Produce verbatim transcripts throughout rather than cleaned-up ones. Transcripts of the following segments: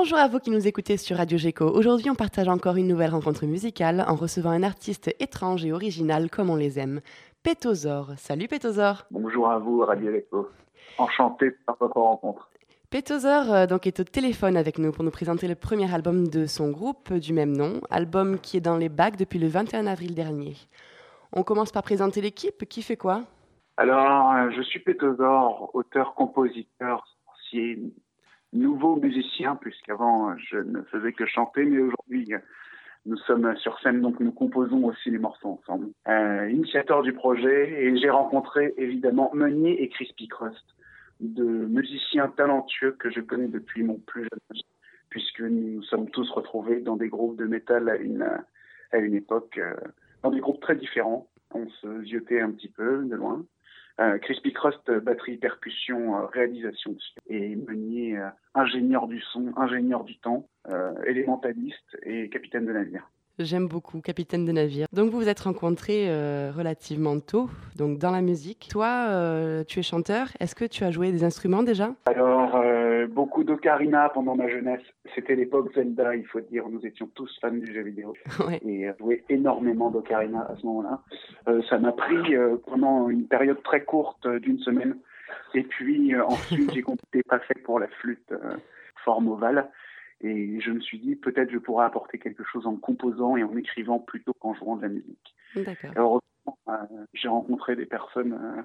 Bonjour à vous qui nous écoutez sur Radio Géco. Aujourd'hui, on partage encore une nouvelle rencontre musicale en recevant un artiste étrange et original comme on les aime. Pétosaure. Salut Pétosaure. Bonjour à vous, Radio Géco. Enchanté par votre rencontre. Pétosaure euh, donc est au téléphone avec nous pour nous présenter le premier album de son groupe euh, du même nom, album qui est dans les bacs depuis le vingt et un avril dernier. On commence par présenter l'équipe. Qui fait quoi? Alors, euh, je suis Pétosaure, auteur, compositeur, sorcier, nouveau musicien, puisqu'avant euh, je ne faisais que chanter, mais aujourd'hui euh, nous sommes sur scène, donc nous composons aussi les morceaux ensemble. Euh, initiateur du projet, et j'ai rencontré évidemment Meunier et Crispy Crust, deux musiciens talentueux que je connais depuis mon plus jeune âge, puisque nous nous sommes tous retrouvés dans des groupes de métal à une, à une époque, euh, dans des groupes très différents. On se ziotait un petit peu de loin. Euh, Crispy Crust, batterie, percussion, euh, réalisation, et Meunier, euh, ingénieur du son, ingénieur du temps, euh, élémentaliste et capitaine de navire. J'aime beaucoup, capitaine de navire. Donc vous vous êtes rencontrés euh, relativement tôt, donc dans la musique. Toi, euh, tu es chanteur. Est-ce que tu as joué des instruments déjà? Alors, euh, beaucoup d'ocarina pendant ma jeunesse. C'était l'époque Zelda, il faut dire. Nous étions tous fans du jeu vidéo. Ouais. Et euh, joué énormément d'ocarina à ce moment-là. Euh, ça m'a pris euh, pendant une période très courte euh, d'une semaine. Et puis euh, ensuite, j'ai compté pas fait pour la flûte euh, forme ovale. Et je me suis dit, peut-être je pourrais apporter quelque chose en composant et en écrivant plutôt qu'en jouant de la musique. D'accord. Et heureusement, euh, j'ai rencontré des personnes euh,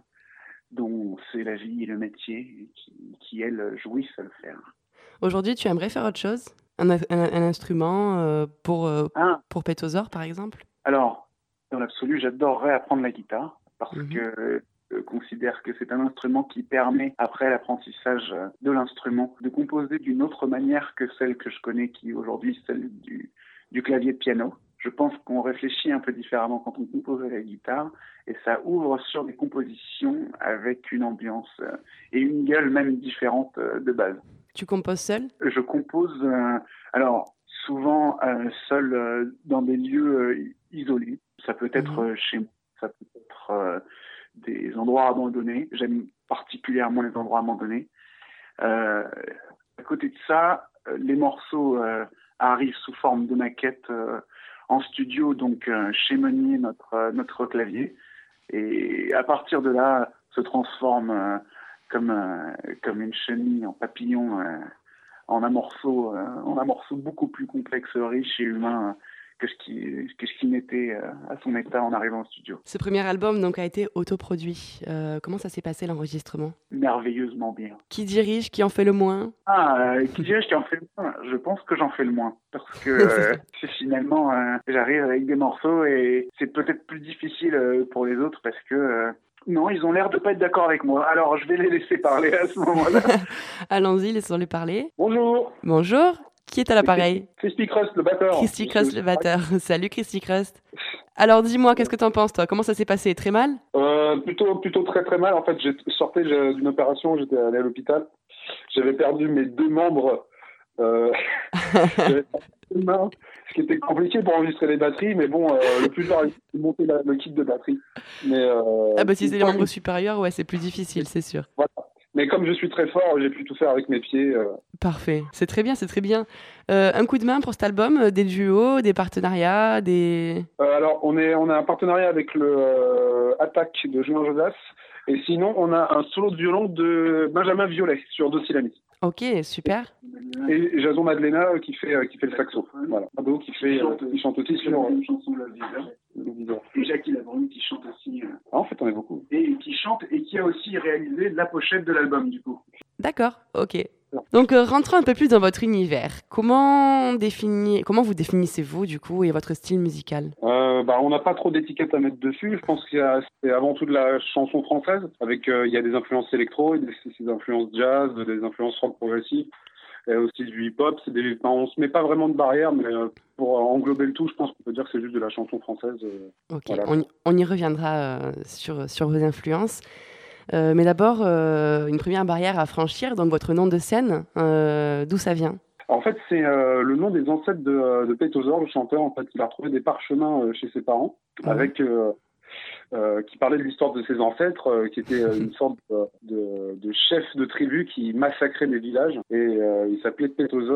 dont c'est la vie et le métier et qui, qui, elles, jouissent à le faire. Aujourd'hui, tu aimerais faire autre chose? Un, un, un instrument euh, pour, euh, ah. pour Pétosaure, par exemple? Alors, dans l'absolu, j'adorerais apprendre la guitare parce Mm-hmm. que je considère que c'est un instrument qui permet, après l'apprentissage de l'instrument, de composer d'une autre manière que celle que je connais, qui est aujourd'hui celle du, du clavier de piano. Je pense qu'on réfléchit un peu différemment quand on compose à la guitare et ça ouvre sur des compositions avec une ambiance et une gueule même différente de base. Tu composes seul? Je compose, euh, alors souvent euh, seul euh, dans des lieux euh, isolés. Ça peut être Mmh. euh, chez moi, ça peut être euh, des endroits abandonnés. J'aime particulièrement les endroits abandonnés. Euh, à côté de ça, euh, les morceaux euh, arrivent sous forme de maquettes euh, en studio, donc euh, chez Meunier, notre, euh, notre clavier. Et à partir de là, se transforme euh, comme, euh, comme une chenille en papillon euh, en un morceau, euh, en un morceau beaucoup plus complexe, riche et humain euh, que ce qui, que ce qui n'était euh, à son état en arrivant au studio. Ce premier album donc a été autoproduit. Euh, comment ça s'est passé l'enregistrement? Merveilleusement bien. Qui dirige? Qui en fait le moins? Ah, euh, qui dirige qui en fait le moins? Je pense que j'en fais le moins parce que euh, c'est finalement euh, j'arrive avec des morceaux et c'est peut-être plus difficile euh, pour les autres parce que euh, non, ils ont l'air de pas être d'accord avec moi. Alors, je vais les laisser parler à ce moment-là. Allons-y, laissons-les parler. Bonjour. Bonjour. Qui est à l'appareil? Crispy Crust, le batteur. Crispy Crust, le batteur. Salut Crispy Crust. Alors dis-moi, qu'est-ce que t'en penses toi? Comment ça s'est passé? Très mal? euh, plutôt, plutôt très très mal. En fait, j'ai sortais d'une opération, j'étais allé à l'hôpital. J'avais perdu mes deux membres. Euh... J'avais perdu deux mains, ce qui était compliqué pour enregistrer les batteries, mais bon, euh, le plus dur, c'est de monter la, le kit de batterie. Mais, euh, ah bah si c'est les membres supérieurs, ouais, c'est plus difficile, c'est sûr. Voilà. Mais comme je suis très fort, j'ai pu tout faire avec mes pieds. Euh... Parfait, c'est très bien, c'est très bien. Euh, un coup de main pour cet album, des duos, des partenariats, des... Euh, alors, on, est, on a un partenariat avec le euh, Attaque de Julien Josas, et sinon, on a un solo de violon de Benjamin Violet sur Docilami. Ok, super. Et Jason Madlena qui fait, euh, qui fait le saxo. Voilà. Ado qui, fait, qui, chante, euh, qui chante aussi sur une chanson Le Viseur. Et Jackie Labrune qui chante aussi. Euh... Ah, en fait, on est beaucoup. Et qui chante et qui a aussi réalisé la pochette de l'album, du coup. D'accord, ok. Donc, euh, rentrons un peu plus dans votre univers. Comment, définir, comment vous définissez-vous, du coup, et votre style musical? euh, bah, On n'a pas trop d'étiquettes à mettre dessus. Je pense qu'il y a c'est avant tout de la chanson française. Avec, euh, il y a des influences électro, des, des influences jazz, des influences rock progressif, et aussi du hip-hop. C'est des, enfin, on ne se met pas vraiment de barrière, mais euh, pour englober le tout, je pense qu'on peut dire que c'est juste de la chanson française. Euh, ok, voilà. on, on y reviendra euh, sur, sur vos influences. Euh, mais d'abord, euh, une première barrière à franchir, donc votre nom de scène, euh, d'où ça vient? En fait, c'est euh, le nom des ancêtres de, de Pétosaure, le chanteur. En fait, il a retrouvé des parchemins euh, chez ses parents, mmh. avec euh, euh, qui parlaient de l'histoire de ses ancêtres, euh, qui étaient euh, une sorte de, de, de chef de tribu qui massacrait des villages. Et euh, il s'appelait Pétosaure.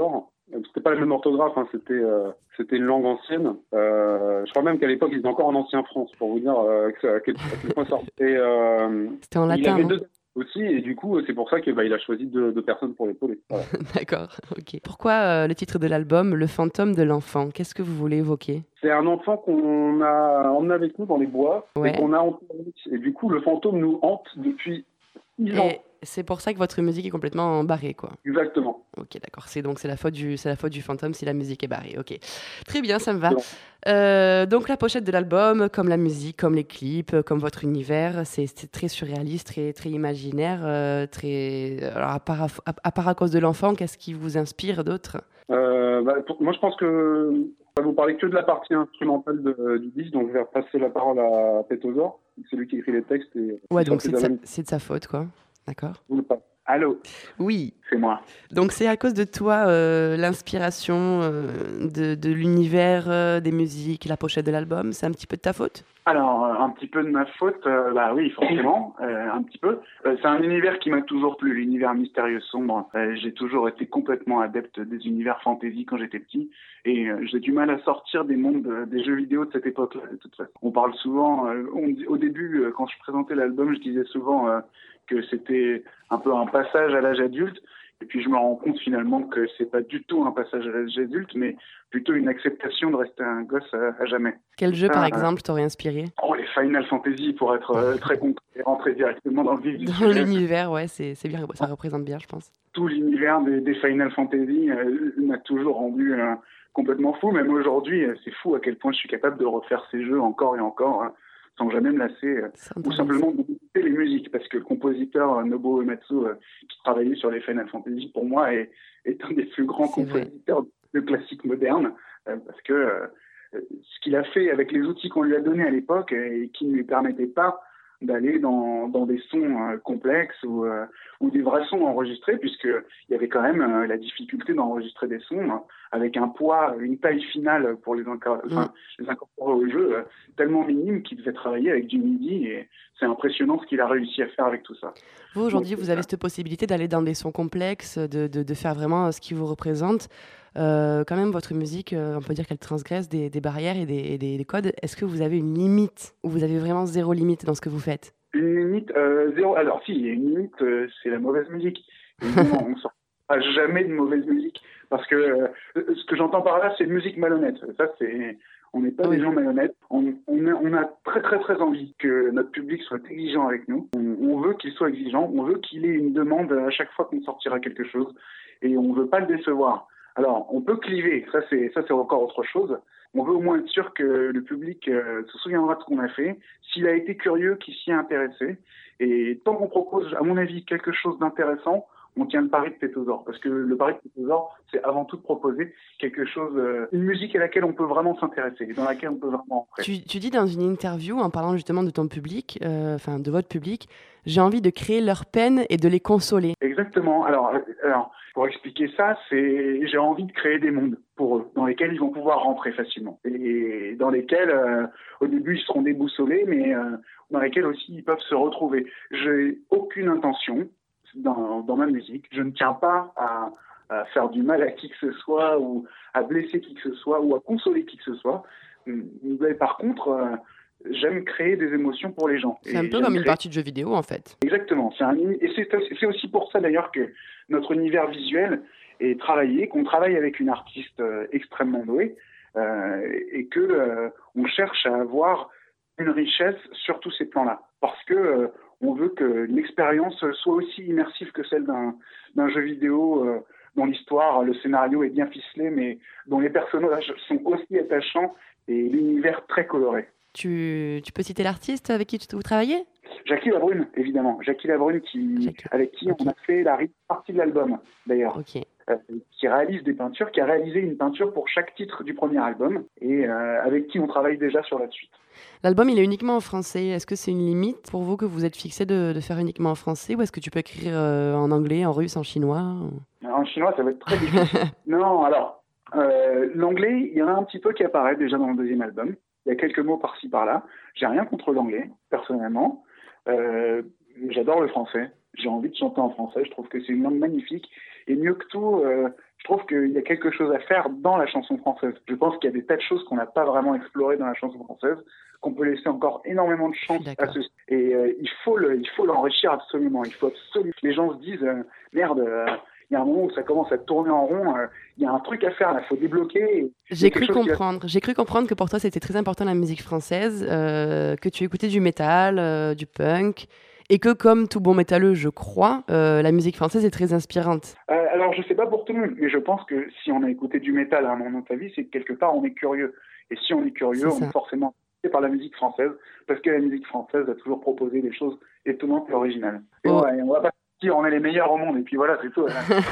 C'était pas la même orthographe, hein, c'était euh, c'était une langue ancienne. Euh, je crois même qu'à l'époque, il était encore en ancien France, pour vous dire euh, que ça- à, quel, à quel point ça. Et euh, C'était en il latin, avait non? deux aussi, et du coup, c'est pour ça que bah, il a choisi deux, deux personnes pour l'épauler. Voilà. D'accord, ok. Pourquoi euh, le titre de l'album, Le fantôme de l'enfant? Qu'est-ce que vous voulez évoquer? C'est un enfant qu'on a emmené avec nous dans les bois et Ouais. qu'on a enterré. Et du coup, le fantôme nous hante depuis six ans. Et c'est pour ça que votre musique est complètement barrée, quoi. Exactement. Ok, d'accord. C'est donc c'est la faute du c'est la faute du fantôme si la musique est barrée. Ok, très bien, ça me va. C'est bon. Euh, donc la pochette de l'album, comme la musique, comme les clips, comme votre univers, c'est c'est très surréaliste, très très imaginaire, euh, très. Alors à part à, à part à cause de l'enfant, qu'est-ce qui vous inspire d'autre? Euh, bah, pour- moi, je pense que ça va vous parler que de la partie instrumentale de- du disque, donc je vais repasser la parole à Pétosaur. C'est lui qui écrit les textes et Ouais, qui sort donc ses c'est de sa, albums. c'est de sa faute, quoi. D'accord. Je vous le passe. Allô, Oui. c'est moi. Donc c'est à cause de toi euh, l'inspiration euh, de, de l'univers, euh, des musiques, la pochette de l'album, c'est un petit peu de ta faute? Alors, euh, un petit peu de ma faute, euh, bah oui, forcément, euh, un petit peu. Euh, c'est un univers qui m'a toujours plu, l'univers mystérieux sombre. Euh, j'ai toujours été complètement adepte des univers fantasy quand j'étais petit, et euh, j'ai du mal à sortir des mondes euh, des jeux vidéo de cette époque-là, de toute façon. On parle souvent, euh, on dit- au début, euh, quand je présentais l'album, je disais souvent euh, que c'était un peu un passage à l'âge adulte. Et puis je me rends compte finalement que c'est pas du tout un passage à l'âge adulte, mais plutôt une acceptation de rester un gosse à, à jamais. Quel jeu, par Ah, exemple, t'aurait inspiré? Oh, les Final Fantasy, pour être euh, très concret et rentrer directement dans le vif du Dans sujet. l'univers, ouais, c'est c'est bien, ça représente bien, je pense. Tout l'univers des, des Final Fantasy euh, m'a toujours rendu euh, complètement fou. Même aujourd'hui, euh, c'est fou à quel point je suis capable de refaire ces jeux encore et encore, hein, sans jamais me lasser. euh, C'est ou intéressant. simplement d'écouter les musiques, parce que le compositeur euh, Nobuo Uematsu, euh, qui travaillait sur les Final Fantasy, pour moi, est, est un des plus grands C'est vrai. compositeurs de classiques modernes, euh, parce que euh, ce qu'il a fait avec les outils qu'on lui a donnés à l'époque et qui ne lui permettaient pas d'aller dans, dans des sons euh, complexes ou, euh, ou des vrais sons enregistrés, puisqu'il y avait quand même euh, la difficulté d'enregistrer des sons euh, avec un poids, une taille finale pour les, inca- enfin, Mm. les incorporer au jeu, euh, tellement minime qu'il devait travailler avec du MIDI, et c'est impressionnant ce qu'il a réussi à faire avec tout ça. Vous, Donc, aujourd'hui, vous avez cette possibilité d'aller dans des sons complexes, de, de, de faire vraiment euh, ce qui vous représente. Euh, quand même, votre musique, euh, on peut dire qu'elle transgresse des, des barrières et des, et des- des codes. Est-ce que vous avez une limite ou vous avez vraiment zéro limite dans ce que vous faites? une limite, euh, zéro. Alors si, il y a une limite, euh, c'est la mauvaise musique. Évidemment, on ne sort pas jamais de mauvaise musique, parce que euh, ce que j'entends par là, c'est musique malhonnête. Ça, c'est, on n'est pas Oui. des gens malhonnêtes. On, on, a, on a très très très envie que notre public soit exigeant avec nous. On, on veut qu'il soit exigeant. On veut qu'il ait une demande à chaque fois qu'on sortira quelque chose, et on veut pas le décevoir. Alors, on peut cliver. Ça, c'est ça, c'est encore autre chose. On veut au moins être sûr que le public euh, se souviendra de ce qu'on a fait, s'il a été curieux, qu'il s'y est intéressé. Et tant qu'on propose, à mon avis, quelque chose d'intéressant, on tient le pari de Pétosaur. Parce que le pari de Pétosaur, c'est avant tout de proposer quelque chose, euh, une musique à laquelle on peut vraiment s'intéresser, dans laquelle on peut vraiment entrer. Tu, tu dis dans une interview, en parlant justement de ton public, euh, enfin de votre public, j'ai envie de créer leur peine et de les consoler. Exactement. Alors, euh, alors, pour expliquer ça, c'est j'ai envie de créer des mondes pour eux, dans lesquels ils vont pouvoir rentrer facilement. Et dans lesquels, euh, au début, ils seront déboussolés, mais euh, dans lesquels aussi ils peuvent se retrouver. J'ai aucune intention dans, dans ma musique. Je ne tiens pas à, à faire du mal à qui que ce soit, ou à blesser qui que ce soit, ou à consoler qui que ce soit. Mais par contre, euh, j'aime créer des émotions pour les gens. C'est un Et peu j'aime comme une créer- partie de jeu vidéo, en fait. Exactement. C'est un, et c'est, c'est aussi pour ça d'ailleurs que notre univers visuel est travaillé, qu'on travaille avec une artiste euh, extrêmement douée, euh, et que euh, on cherche à avoir une richesse sur tous ces plans-là, parce que euh, on veut que l'expérience soit aussi immersive que celle d'un, d'un jeu vidéo euh, dont l'histoire, le scénario est bien ficelé, mais dont les personnages sont aussi attachants et l'univers très coloré. Tu, tu peux citer l'artiste avec qui tu, vous travaillez? Jackie Labrune, évidemment. Jackie Labrune, qui, Jackie. avec qui Ok. on a fait la partie de l'album, d'ailleurs, Ok. euh, qui réalise des peintures, qui a réalisé une peinture pour chaque titre du premier album, et euh, avec qui on travaille déjà sur la suite. L'album, il est uniquement en français. Est-ce que c'est une limite pour vous que vous êtes fixé de, de faire uniquement en français, ou est-ce que tu peux écrire euh, en anglais, en russe, en chinois? ou- En chinois, ça va être très difficile. Non, alors, euh, l'anglais, il y en a un petit peu qui apparaît déjà dans le deuxième album. Il y a quelques mots par-ci, par-là. J'ai rien contre l'anglais, personnellement. Euh, j'adore le français. J'ai envie de chanter en français. Je trouve que c'est une langue magnifique. Et mieux que tout, euh, je trouve qu'il y a quelque chose à faire dans la chanson française. Je pense qu'il y a des tas de choses qu'on n'a pas vraiment explorées dans la chanson française, qu'on peut laisser encore énormément de chance à ce et euh, il faut le, il faut l'enrichir absolument. Il faut absolument que les gens se disent euh, merde. Euh, il y a un moment où ça commence à tourner en rond, euh, il y a un truc à faire, il faut débloquer. J'ai cru comprendre, va... j'ai cru comprendre que pour toi c'était très important la musique française, euh, que tu écoutais du métal, euh, du punk, et que comme tout bon métalleux, je crois, euh, la musique française est très inspirante. Euh, alors je sais pas pour tout le monde, mais je pense que si on a écouté du métal à un moment de sa vie, c'est que quelque part on est curieux. Et si on est curieux, c'est on est forcément intéressé par la musique française, parce que la musique française a toujours proposé des choses étonnantes et originales. Et oh. on, on va pas on est les meilleurs au monde, et puis voilà, c'est tout.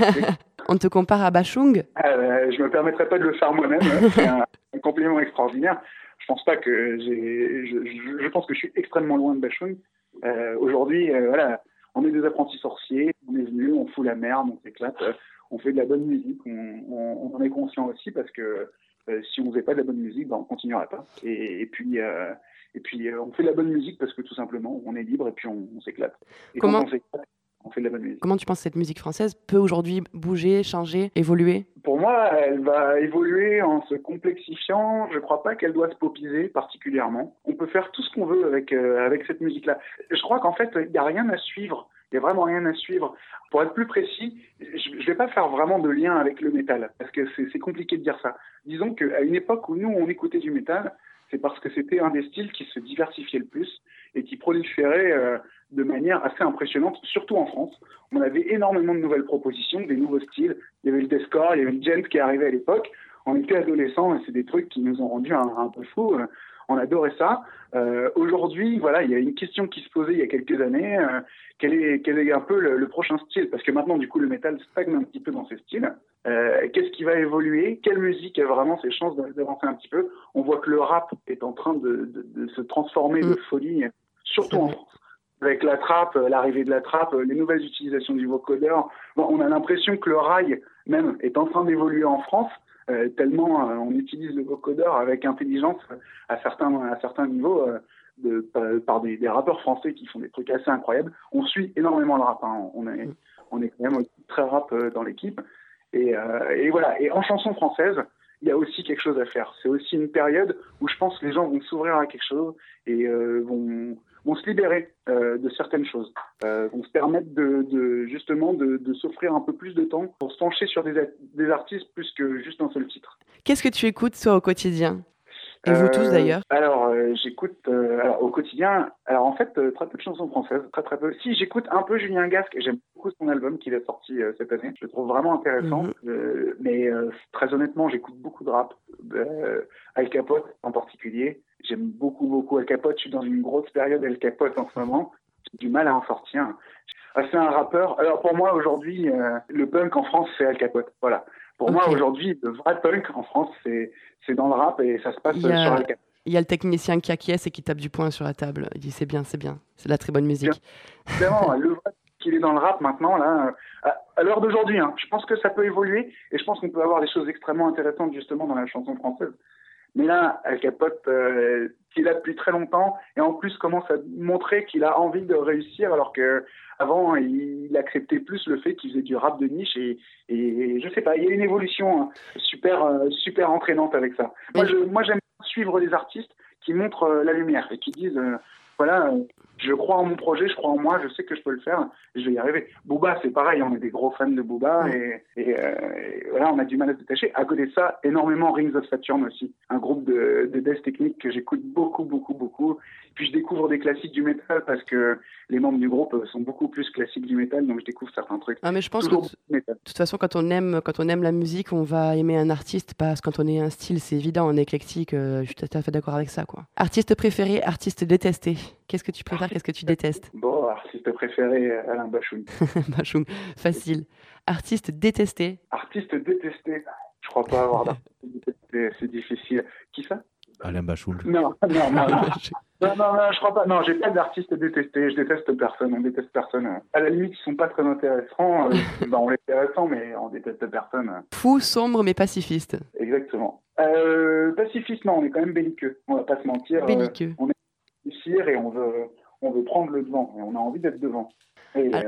On te compare à Bachung ? euh, Je me permettrai pas de le faire moi-même, c'est un, un compliment extraordinaire. Je pense pas que j'ai... Je, je, je pense que je suis extrêmement loin de Bachung. Euh, aujourd'hui, euh, voilà, on est des apprentis sorciers, on est venus, on fout la merde, on s'éclate, euh, on fait de la bonne musique, on, on, on en est conscient aussi, parce que euh, si on faisait pas de la bonne musique, ben, on continuerait pas. Et, et puis... Euh, et puis euh, on fait de la bonne musique parce que tout simplement, on est libre et puis on, on s'éclate. Et Comment quand on s'éclate, on fait de la bonne musique. Comment tu penses que cette musique française peut aujourd'hui bouger, changer, évoluer ? Pour moi, elle va évoluer en se complexifiant. Je ne crois pas qu'elle doit se popiser particulièrement. On peut faire tout ce qu'on veut avec, euh, avec cette musique-là. Je crois qu'en fait, il n'y a rien à suivre. Il n'y a vraiment rien à suivre. Pour être plus précis, je ne vais pas faire vraiment de lien avec le métal, parce que c'est, c'est compliqué de dire ça. Disons qu'à une époque où nous, on écoutait du métal, c'est parce que c'était un des styles qui se diversifiait le plus et qui proliférait euh, de manière assez impressionnante, surtout en France. On avait énormément de nouvelles propositions, des nouveaux styles. Il y avait le deathcore, il y avait le gent qui arrivait à l'époque. On était adolescents et c'est des trucs qui nous ont rendus un, un peu fous. On adorait ça. Euh, aujourd'hui, voilà, il y a une question qui se posait il y a quelques années. Euh, quel est, quel est un peu le, le prochain style ? Parce que maintenant, du coup, le métal stagne un petit peu dans ses styles. Euh, qu'est-ce qui va évoluer ? Quelle musique a vraiment ses chances d'avancer un petit peu ? On voit que le rap est en train de, de, de se transformer mmh. de folie, surtout en France. Avec la trappe, l'arrivée de la trappe, les nouvelles utilisations du vocodeur. Bon, on a l'impression que le rail, même, est en train d'évoluer en France, euh, tellement euh, on utilise le vocodeur avec intelligence à certains, à certains niveaux, euh, de, par, par des, des rappeurs français qui font des trucs assez incroyables. On suit énormément le rap, hein. on, est, on est quand même très rap euh, dans l'équipe. Et, euh, et voilà. Et en chanson française, il y a aussi quelque chose à faire. C'est aussi une période où je pense que les gens vont s'ouvrir à quelque chose et euh, vont... vont se libérer euh, de certaines choses, euh, vont se permettre de, de justement de, de s'offrir un peu plus de temps pour se pencher sur des, des artistes plus que juste un seul titre. Qu'est-ce que tu écoutes toi au quotidien ? Et vous euh, tous d'ailleurs ? Alors euh, j'écoute euh, alors, au quotidien, alors en fait euh, très peu de chansons françaises, très très peu. Si j'écoute un peu Julien Gasque, j'aime beaucoup son album qu'il a sorti euh, cette année, je le trouve vraiment intéressant. Mm-hmm. Euh, mais euh, très honnêtement, j'écoute beaucoup de rap, euh, Al Capote en particulier. J'aime beaucoup, beaucoup Al Capote. Je suis dans une grosse période Al Capote en ce moment. J'ai du mal à en sortir. Ah, c'est un rappeur. Alors, pour moi, aujourd'hui, euh, le punk en France, c'est Al Capote. Voilà. Pour okay. moi, aujourd'hui, le vrai punk en France, c'est, c'est dans le rap et ça se passe a, sur Al Capote. Il y a le technicien qui acquiesce et qui tape du poing sur la table. Il dit c'est bien, c'est bien. C'est de la très bonne musique. Évidemment, le vrai qu'il est dans le rap maintenant, là, à, à l'heure d'aujourd'hui, hein, je pense que ça peut évoluer et je pense qu'on peut avoir des choses extrêmement intéressantes, justement, dans la chanson française. Mais là, Al Capote, euh, qu'il a depuis très longtemps, et en plus commence à montrer qu'il a envie de réussir, alors que avant il, il acceptait plus le fait qu'il faisait du rap de niche, et, et, et je sais pas, il y a une évolution hein, super, euh, super entraînante avec ça. Moi, je, moi, j'aime suivre les artistes qui montrent euh, la lumière et qui disent, euh, voilà, euh, je crois en mon projet, je crois en moi, je sais que je peux le faire, et je vais y arriver. Booba, c'est pareil, on est des gros fans de Booba, et, et, euh, et voilà, on a du mal à se détacher. À côté de ça, énormément Rings of Saturn aussi, un groupe de, de death technique que j'écoute beaucoup, beaucoup, beaucoup. Puis je découvre des classiques du métal parce que les membres du groupe sont beaucoup plus classiques du métal, donc je découvre certains trucs. Ah, mais je pense Toujours que de toute façon, quand on aime, quand on aime la musique, on va aimer un artiste, parce que quand on est un style, c'est évident, on est éclectique. Euh, je suis tout à fait d'accord avec ça, quoi. Artiste préféré, artiste détesté. Qu'est-ce que tu préfères, qu'est-ce que tu détestes ? Bon, artiste préféré, Alain Bachung. Bachung, facile. Artiste détesté. Artiste détesté. Je crois pas avoir d'artiste détesté, c'est difficile. Qui ça ? Alain Bachung. Non, non, non. non. Non, non, non, je crois pas. Non, j'ai pas d'artiste détesté. Je déteste personne. On déteste personne. À la limite, ils sont pas très intéressants. Euh, ben, on les intéressant, mais on déteste personne. Fou, sombre, mais pacifiste. Exactement. Euh, pacifiste, non, on est quand même belliqueux. On va pas se mentir. Belliqueux. Euh, on est réussir et on veut, on veut prendre le devant. Et on a envie d'être devant. Et ah. euh,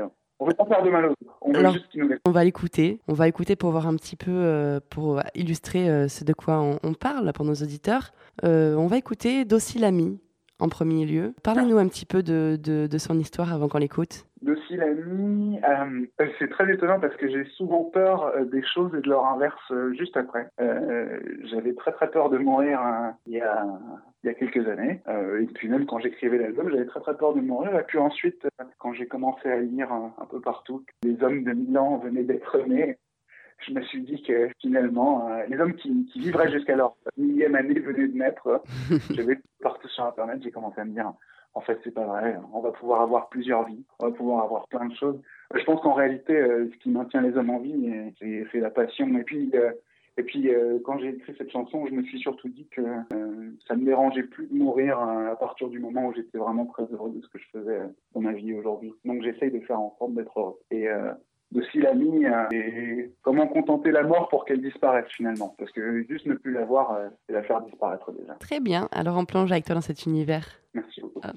On veut pas faire de mal aux autres. On veut Alors, juste qu'ils nous laissent. On va écouter. On va écouter pour voir un petit peu, euh, pour illustrer euh, ce de quoi on, on parle pour nos auditeurs. Euh, on va écouter Docile Ami en premier lieu. Parlez-nous un petit peu de, de, de son histoire avant qu'on l'écoute. Docile Ami, euh, c'est très étonnant parce que j'ai souvent peur euh, des choses et de leur inverse euh, juste après. Euh, j'avais très très peur de mourir euh, il y a il y a quelques années. Euh, et puis même quand j'écrivais l'album, j'avais très très peur de mourir. Et puis ensuite, euh, quand j'ai commencé à lire euh, un peu partout, les hommes de Milan venaient d'être nés. Je me suis dit que finalement, euh, les hommes qui, qui vivraient jusqu'à leur millième année venaient de naître. Euh, j'avais partout sur Internet, j'ai commencé à me dire, en fait, c'est pas vrai. On va pouvoir avoir plusieurs vies. On va pouvoir avoir plein de choses. Je pense qu'en réalité, euh, ce qui maintient les hommes en vie, c'est, c'est la passion. Et puis, euh, et puis euh, quand j'ai écrit cette chanson, je me suis surtout dit que euh, ça ne me dérangeait plus de mourir euh, à partir du moment où j'étais vraiment très heureux de ce que je faisais euh, dans ma vie aujourd'hui. Donc, j'essaye de faire en sorte d'être heureux. Et euh, Docile Ami, euh, et comment contenter la mort pour qu'elle disparaisse finalement. Parce que juste ne plus la voir, euh, c'est la faire disparaître déjà. Très bien. Alors, on plonge avec toi dans cet univers. Merci beaucoup. Ah.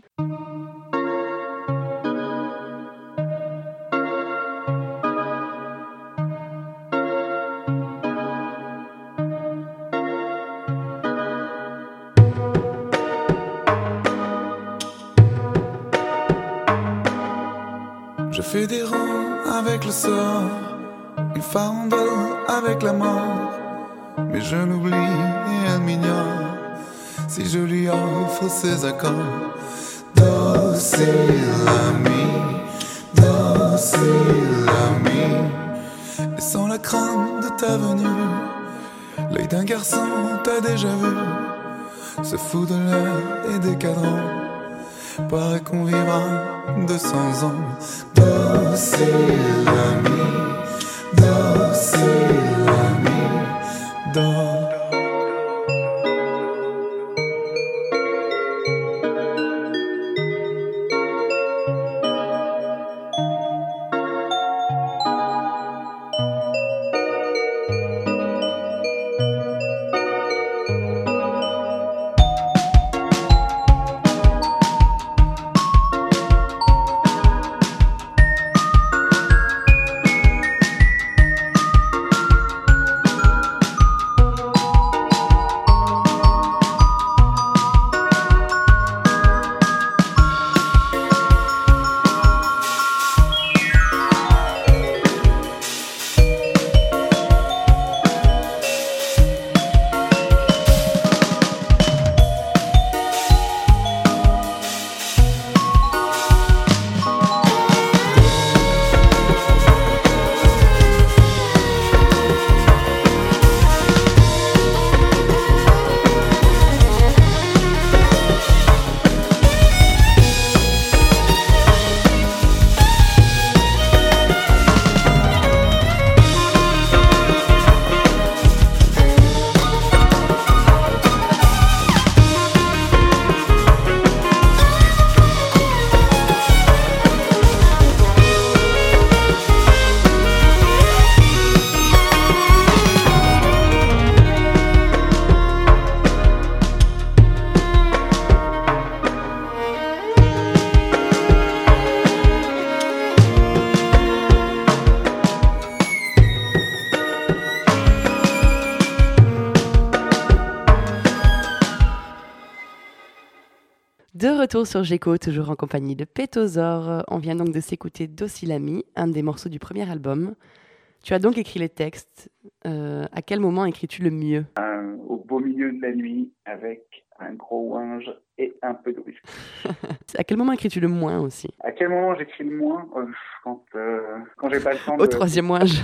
Je fais des rangs avec le sort, une farandole avec la mort, mais je l'oublie et elle m'ignore si je lui offre ses accords. Docile ami, docile ami, et sans la crainte de ta venue, l'œil d'un garçon t'a déjà vu, se fout de l'air et des cadrans. Paraît qu'on vivra deux cents ans. Docile ami, docile ami, dors. De retour sur Géco, toujours en compagnie de Pétosaure. On vient donc de s'écouter Docile Ami, un des morceaux du premier album. Tu as donc écrit les textes. Euh, à quel moment écris-tu le mieux ? euh, Au beau milieu de la nuit, avec un gros ouinge et un peu de whisky. À quel moment écris-tu le moins aussi ? À quel moment j'écris le moins ? euh, Quand, euh, quand j'ai pas le temps de... Au troisième ouinge.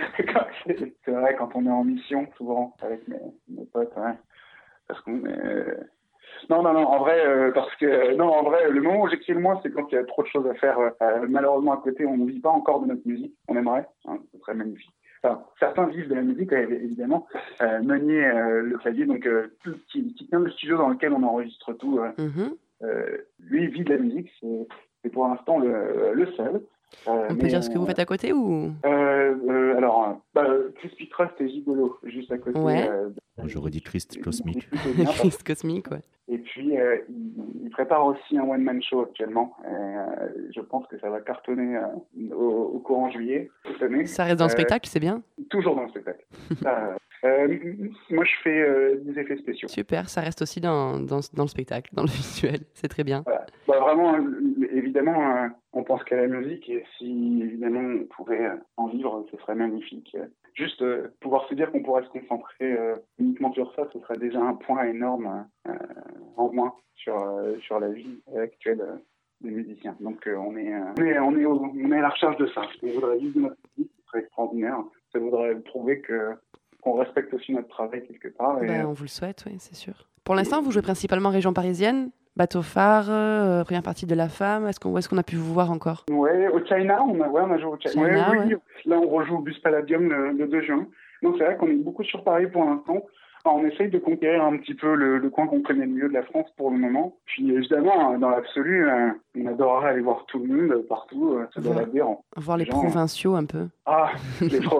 c'est, c'est vrai, quand on est en mission, souvent, avec mes, mes potes, ouais. Parce qu'on est... Euh... Non, non, non, en vrai, euh, parce que, non, en vrai, le moment où j'écris le moins, c'est quand il y a trop de choses à faire. Euh, malheureusement, à côté, on ne vit pas encore de notre musique. On aimerait, hein, ce serait magnifique. Enfin, certains vivent de la musique, évidemment. Euh, Meunier, euh, le clavier, donc, euh, qui, qui tient le studio dans lequel on enregistre tout, euh, mm-hmm. euh, lui, vit de la musique. C'est, c'est pour l'instant le, le seul. Euh, on peut dire ce que vous faites à côté ou euh, euh, Alors, bah, Crispy Crust et Gigolo, juste à côté. Ouais. Euh, J'aurais dit Christ Cosmique. Christ Cosmique, ouais. Et puis, euh, il, il prépare aussi un one-man show actuellement. Et, euh, je pense que ça va cartonner euh, au, au courant juillet cette année. Ça reste dans le Euh, spectacle, c'est bien. Toujours dans le spectacle. euh, euh, moi, je fais euh, des effets spéciaux. Super, ça reste aussi dans, dans, dans le spectacle, dans le visuel. C'est très bien. Voilà. Bah, vraiment, euh, évidemment, euh, on pense qu'à la musique et si évidemment on pouvait en vivre, ce serait magnifique. Juste euh, pouvoir se dire qu'on pourrait se concentrer euh, uniquement sur ça, ce serait déjà un point énorme euh, en moins sur euh, sur la vie actuelle euh, des musiciens. Donc euh, on est euh, on est on est, au, on est à la recherche de ça. On voudrait vivre de notre musique, ce serait extraordinaire. Ça voudrait prouver que qu'on respecte aussi notre travail quelque part. Et, ben, on vous le souhaite, oui, c'est sûr. Pour l'instant, vous jouez principalement région parisienne. Bateau phare, euh, première partie de La Femme. Est-ce qu'on, où est-ce qu'on a pu vous voir encore? Ouais, au China, on a, ouais, on a joué au China. China ouais, oui, ouais. Là, on rejoue au Bus Palladium le, le deux juin. Donc, c'est vrai qu'on est beaucoup sur Paris pour l'instant. Alors, on essaye de conquérir un petit peu le, le coin qu'on connaît le mieux de la France pour le moment. Puis, évidemment, dans l'absolu, euh, on adorerait aller voir tout le monde, partout, euh, se balader. En... Voir les gens, provinciaux un peu. Ah, les pro...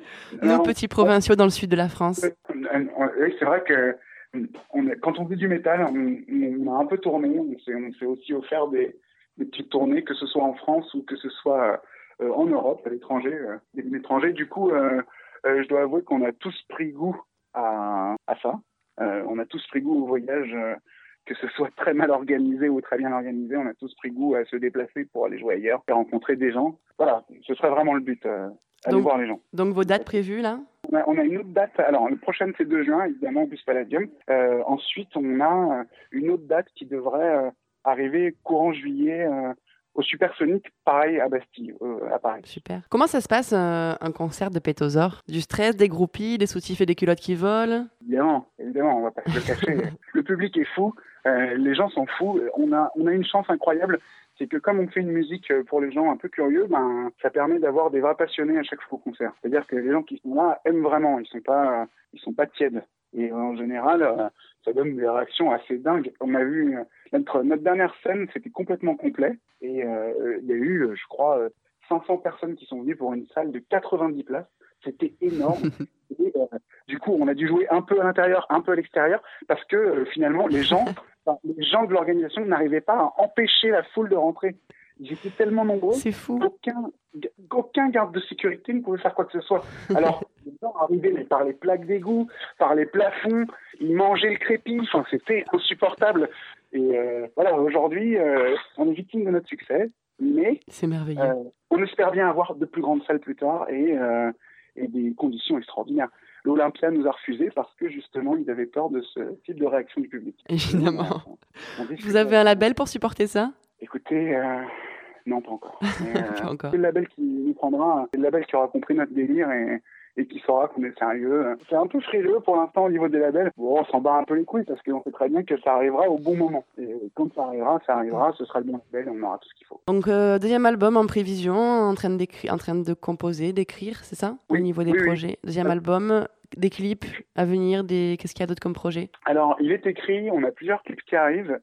Nos petits provinciaux dans le sud de la France. Oui, c'est vrai que on est, quand on fait du métal, on, on a un peu tourné. On s'est, on s'est aussi offert des, des petites tournées, que ce soit en France ou que ce soit euh, en Europe, à l'étranger. Euh, l'étranger. Du coup, euh, euh, je dois avouer qu'on a tous pris goût à, à ça. Euh, on a tous pris goût au voyage, euh, que ce soit très mal organisé ou très bien organisé. On a tous pris goût à se déplacer pour aller jouer ailleurs et rencontrer des gens. Voilà, ce serait vraiment le but. Euh, aller donc, voir les gens. Donc vos dates prévues là? On a, on a une autre date, alors la prochaine c'est deux juin, évidemment, au Bus Palladium. Euh, ensuite, on a une autre date qui devrait euh, arriver courant juillet euh, au Supersonic, pareil à Bastille, euh, à Paris. Super. Comment ça se passe euh, un concert de Pétosaure? Du stress, des groupies, des soutifs et des culottes qui volent? Évidemment, évidemment, on va pas se le cacher. Le public est fou, euh, les gens sont fous. On a, on a une chance incroyable. C'est que comme on fait une musique pour les gens un peu curieux, ben ça permet d'avoir des vrais passionnés à chaque fois au concert. C'est-à-dire que les gens qui sont là aiment vraiment, ils sont pas, ils sont pas tièdes. Et en général, ça donne des réactions assez dingues. On a vu notre, notre dernière scène, c'était complètement complet, et euh, il y a eu, je crois, cinq cents personnes qui sont venues pour une salle de quatre-vingt-dix places. C'était énorme. Et, euh, du coup, on a dû jouer un peu à l'intérieur, un peu à l'extérieur, parce que euh, finalement, les gens, enfin, les gens de l'organisation n'arrivaient pas à empêcher la foule de rentrer. Ils étaient tellement nombreux. C'est fou. Aucun, aucun garde de sécurité ne pouvait faire quoi que ce soit. Alors, les gens arrivaient mais par les plaques d'égout, par les plafonds, ils mangeaient le crépi. Enfin, c'était insupportable. Et euh, voilà, aujourd'hui, euh, on est victime de notre succès, mais c'est merveilleux. Euh, on espère bien avoir de plus grandes salles plus tard et, euh, et des conditions extraordinaires. L'Olympia nous a refusé parce que justement, ils avaient peur de ce type de réaction du public. Évidemment. On, on Vous avez un label pour supporter ça? Écoutez, euh, non, pas encore. Mais, euh, pas encore. C'est le label qui nous prendra, c'est le label qui aura compris notre délire et, et qui saura qu'on est sérieux. C'est un peu frileux pour l'instant au niveau des labels. Bon, on s'en bat un peu les couilles parce qu'on sait très bien que ça arrivera au bon moment. Et quand ça arrivera, ça arrivera, ce sera le bon label, on aura tout ce qu'il faut. Donc, euh, deuxième album en prévision, en train, d'écrire, en train de composer, d'écrire, c'est ça? Oui, au niveau des oui, projets. Oui. Deuxième album, des clips à venir, des... qu'est-ce qu'il y a d'autre comme projet? Alors, il est écrit, on a plusieurs clips qui arrivent.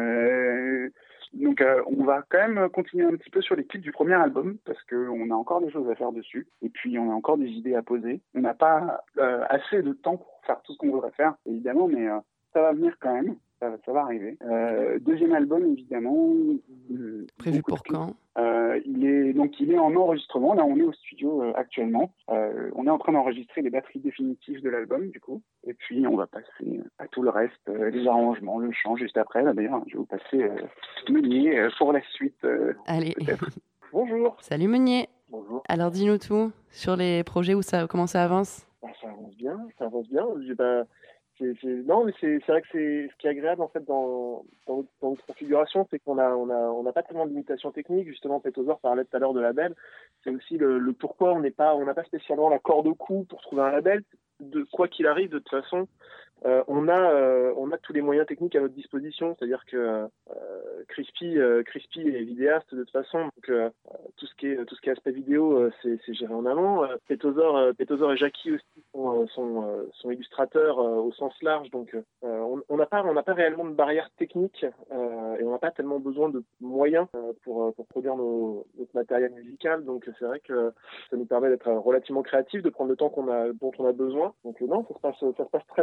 Euh... Donc, euh, on va quand même continuer un petit peu sur les clips du premier album parce qu'on a encore des choses à faire dessus. Et puis, on a encore des idées à poser. On n'a pas euh, assez de temps pour faire tout ce qu'on voudrait faire, évidemment, mais euh, ça va venir quand même. Ça, ça va arriver. Euh, deuxième album, évidemment. Euh, Prévu pour quand? euh, il est donc il est en enregistrement. Là, on est au studio euh, actuellement. Euh, on est en train d'enregistrer les batteries définitives de l'album, du coup. Et puis, on va passer à tout le reste, euh, les arrangements, le chant juste après. Là, d'ailleurs, je vais vous passer euh, Meunier euh, pour la suite. Euh, Allez. Bonjour. Salut Meunier. Bonjour. Alors, dis-nous tout sur les projets où ça, comment ça avance. Bah, ça avance bien, ça avance bien. Bah, c'est, c'est... Non, mais c'est, c'est vrai que c'est ce qui est agréable en fait dans, dans, dans notre configuration, c'est qu'on a, on a, on n'a pas tellement de limitations techniques. Justement, Pétosaure parlait tout à l'heure de label. C'est aussi le, le pourquoi on n'est pas, on n'a pas spécialement la corde au cou pour trouver un label. De quoi qu'il arrive, de toute façon, euh, on a, euh, on a tous les moyens techniques à notre disposition. C'est-à-dire que euh, Crispy, euh, Crispy est vidéaste de toute façon, donc euh, tout ce qui est, tout ce qui est aspect vidéo, euh, c'est, c'est géré en amont. Euh, Pétosaure, euh, Pétosaure et Jackie aussi sont, sont, euh, sont illustrateurs euh, au sens large, donc euh, on n'a pas, on n'a pas réellement de barrière technique euh, et on n'a pas tellement besoin de moyens euh, pour, pour produire nos, notre matériel musical. Donc c'est vrai que ça nous permet d'être relativement créatifs, de prendre le temps qu'on a, dont on a besoin. Donc euh, non, ça se passe, ça se passe très bien. Ça se passe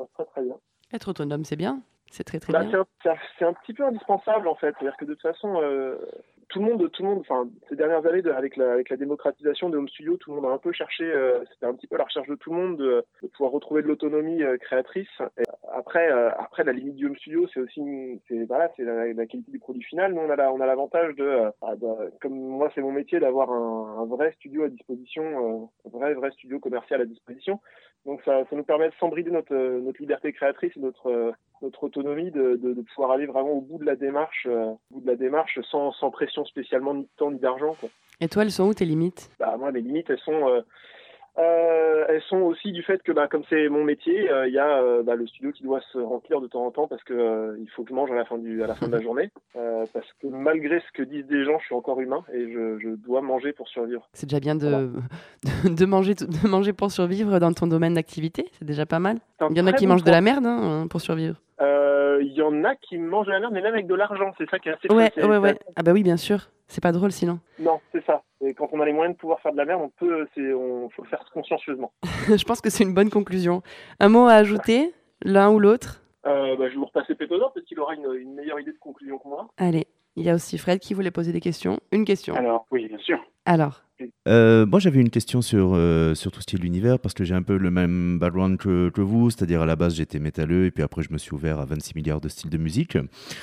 passe très très bien. Être autonome, c'est bien. C'est très très Bah, bien. c'est, un, c'est, un, c'est un petit peu indispensable en fait. C'est-à-dire que de toute façon, euh, tout le monde, tout le monde, enfin ces dernières années, de, avec la avec la démocratisation des home studios, tout le monde a un peu cherché. Euh, c'était un petit peu la recherche de tout le monde de, de pouvoir retrouver de l'autonomie euh, créatrice. Et après, euh, après la limite du home studio, c'est aussi, c'est voilà, c'est la, la qualité du produit final. Nous, on a la, on a l'avantage de, euh, de, comme moi, c'est mon métier, d'avoir un, un vrai studio à disposition, euh, un vrai vrai studio commercial à disposition. Donc ça, ça nous permet de s'embrider notre notre liberté créatrice, notre notre autonomie, de, de, de pouvoir aller vraiment au bout de la démarche, euh, au bout de la démarche, sans sans pression spécialement ni de temps ni d'argent, quoi. Et toi, elles sont où tes limites? Bah moi, mes limites, elles sont euh, euh, elles sont aussi du fait que bah comme c'est mon métier, il euh, y a euh, bah, le studio qui doit se remplir de temps en temps parce que euh, il faut que je mange à la fin du à la fin de la journée, euh, parce que malgré ce que disent des gens, je suis encore humain et je, je dois manger pour survivre. C'est déjà bien de, Voilà. de, manger, de manger pour survivre dans ton domaine d'activité, c'est déjà pas mal. Il y en a qui bon mangent point. de la merde hein, pour survivre. Il euh, y en a qui mangent de la merde, mais même avec de l'argent, c'est ça qui est assez Ouais, fou, c'est, ouais, c'est ouais. assez... Ah bah oui, bien sûr. C'est pas drôle sinon. Non, c'est ça. Et quand on a les moyens de pouvoir faire de la merde, on peut, c'est, on faut le faire consciencieusement. Je pense que c'est une bonne conclusion. Un mot à ajouter, l'un ou l'autre? euh, bah, Je vais vous repasser Pétodor, peut-être qu'il aura une, une meilleure idée de conclusion que moi. Allez, il y a aussi Fred qui voulait poser des questions. Une question. Alors, oui, bien sûr. Alors Euh, moi, j'avais une question sur, euh, sur tout ce qui est l'univers, parce que j'ai un peu le même background que, que vous, c'est-à-dire à la base, j'étais métalleux, et puis après, je me suis ouvert à vingt-six milliards de styles de musique.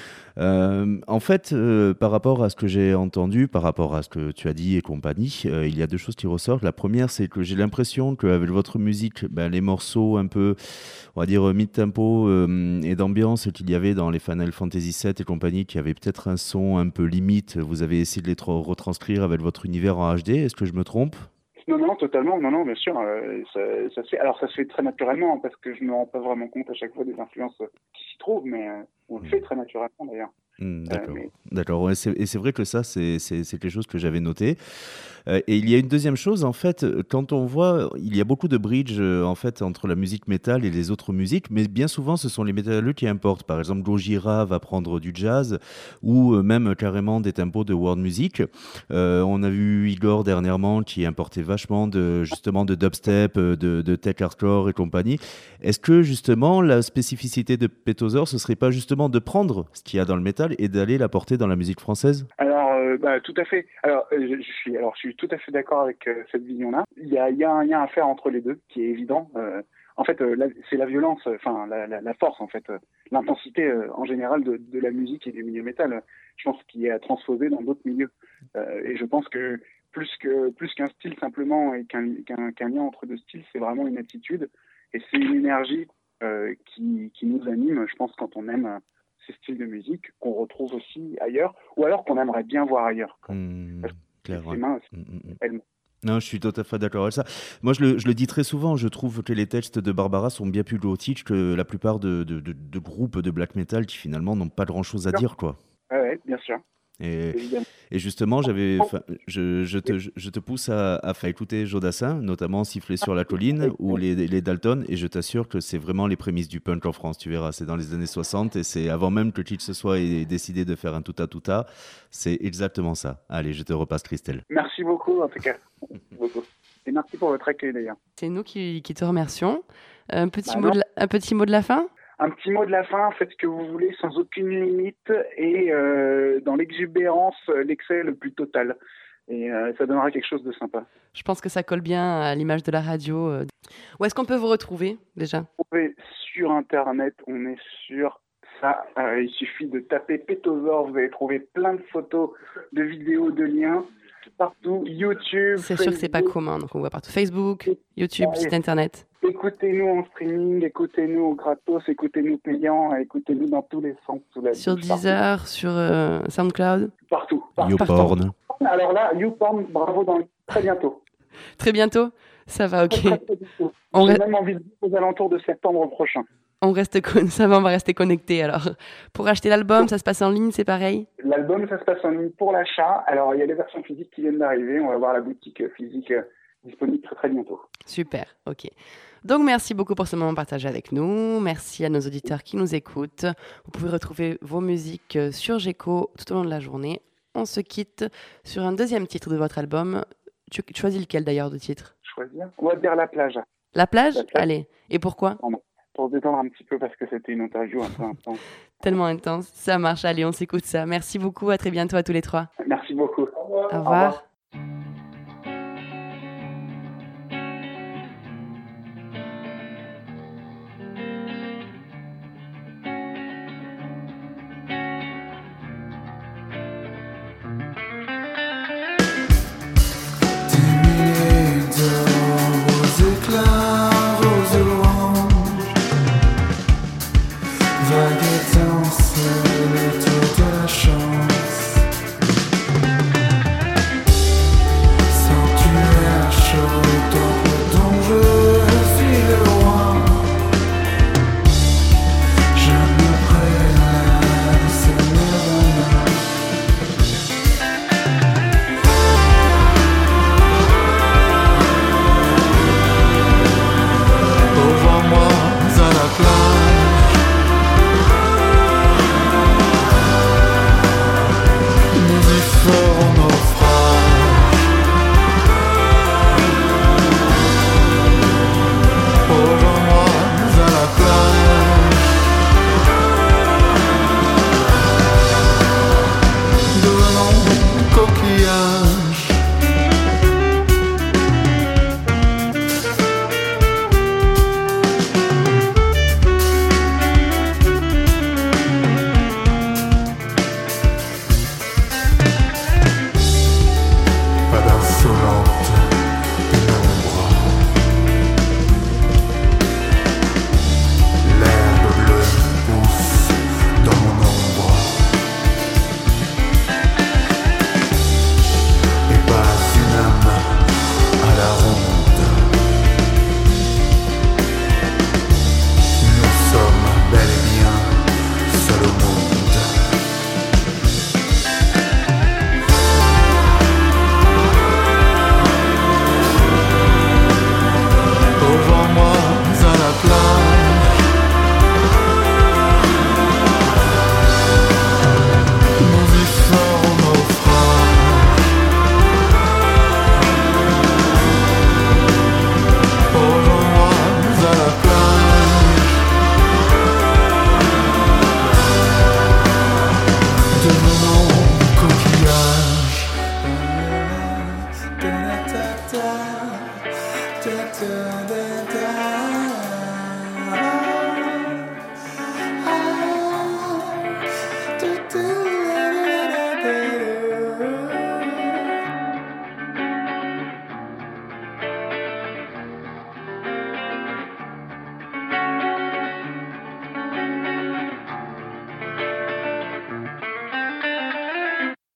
Euh, en fait, euh, par rapport à ce que j'ai entendu, par rapport à ce que tu as dit et compagnie, euh, il y a deux choses qui ressortent. La première, c'est que j'ai l'impression qu'avec votre musique, ben, les morceaux un peu, on va dire, mid-tempo euh, et d'ambiance qu'il y avait dans les Final Fantasy sept et compagnie, qui avaient peut-être un son un peu limite, vous avez essayé de les tra- retranscrire avec votre univers en H D. Est-ce que je me trompe ? Non, non, totalement. Non, non, bien sûr. Euh, ça, ça se fait. Alors, ça se fait très naturellement parce que je me rends pas vraiment compte à chaque fois des influences qui s'y trouvent, mais euh, on le fait très naturellement d'ailleurs. Mmh, d'accord. Euh, mais... D'accord. Ouais, c'est, et c'est vrai que ça, c'est, c'est, c'est quelque chose que j'avais noté. Euh, et il y a une deuxième chose, en fait, quand on voit, il y a beaucoup de bridge euh, en fait entre la musique métal et les autres musiques, mais bien souvent, ce sont les métalleux qui importent. Par exemple, Gojira va prendre du jazz ou euh, même carrément des tempos de world music. Euh, on a vu Igor dernièrement qui importait vachement de justement de dubstep, de, de tech hardcore et compagnie. Est-ce que justement la spécificité de Pétodor, ce serait pas justement de prendre ce qu'il y a dans le métal et d'aller l'apporter dans la musique française? Alors, euh, bah, tout à fait. Alors, euh, je, je suis, alors, je suis tout à fait d'accord avec euh, cette vision-là. Il y a, il y a un lien à faire entre les deux, qui est évident. Euh, en fait, euh, la, c'est la violence, enfin, la, la, la force, en fait, euh, l'intensité euh, en général de, de la musique et du milieu métal. Je pense qu'il est à transposer dans d'autres milieux. Euh, et je pense que plus que plus qu'un style simplement et qu'un, qu'un, qu'un lien entre deux styles, c'est vraiment une attitude et c'est une énergie euh, qui, qui nous anime. Je pense quand on aime euh, ces styles de musique qu'on retrouve aussi ailleurs, ou alors qu'on aimerait bien voir ailleurs. Mmh, clair, ouais. mains, mmh, mmh. elles... Non, je suis tout à fait d'accord avec ça. Moi, je le, je le dis très souvent, je trouve que les textes de Barbara sont bien plus gothiques que la plupart de, de, de, de groupes de black metal qui finalement n'ont pas grand-chose à dire, quoi. Ouais, bien sûr. Et, et justement, j'avais, je, je, te, je te pousse à, à faire écouter Jodassin, notamment Siffler sur la colline ou les, les Dalton, et je t'assure que c'est vraiment les prémices du punk en France, tu verras. C'est dans les années soixante et c'est avant même que qui que ce soit ait décidé de faire un tout-à-tout-à. C'est exactement ça. Allez, je te repasse Christelle. Merci beaucoup, en tout cas. beaucoup. Et merci pour votre accueil, d'ailleurs. C'est nous qui, qui te remercions. Un petit, bah mot de la, un petit mot de la fin ? Un petit mot de la fin, faites ce que vous voulez sans aucune limite et euh, dans l'exubérance, l'excès le plus total. Et euh, ça donnera quelque chose de sympa. Je pense que ça colle bien à l'image de la radio. Où est-ce qu'on peut vous retrouver déjà ? On est sur Internet, on est sur ça. Euh, il suffit de taper Pétodor, vous allez trouver plein de photos, de vidéos, de liens. Partout, YouTube, c'est Facebook. sûr que c'est pas commun, donc on voit partout. Facebook, YouTube, ouais, site internet. Écoutez-nous en streaming, écoutez-nous au gratos, écoutez-nous payant, écoutez-nous dans tous les sens. La sur Deezer, sur euh, SoundCloud. Partout. partout. YouPorn. Alors là, YouPorn, bravo, dans très bientôt. Très bientôt, ça va, ok. Très, très, très on J'ai re... même envie de dire aux alentours de septembre prochain. On reste con... ça va, on va rester connectés alors. Pour acheter l'album, ça se passe en ligne, c'est pareil ? L'album, ça se passe en ligne pour l'achat. Alors, il y a les versions physiques qui viennent d'arriver. On va voir la boutique physique disponible très très bientôt. Super, ok. Donc, merci beaucoup pour ce moment partagé avec nous. Merci à nos auditeurs qui nous écoutent. Vous pouvez retrouver vos musiques sur Geco tout au long de la journée. On se quitte sur un deuxième titre de votre album. Tu, tu choisis lequel d'ailleurs de titre ? Choisir ? On va dire La Plage. La Plage ? La plage. Allez. Et pourquoi ? Pardon. pour se détendre un petit peu parce que c'était une interview un peu intense. Tellement intense. Ça marche. Allez, on s'écoute ça. Merci beaucoup. À très bientôt à tous les trois. Merci beaucoup. Au revoir. Au revoir. Da, da, da.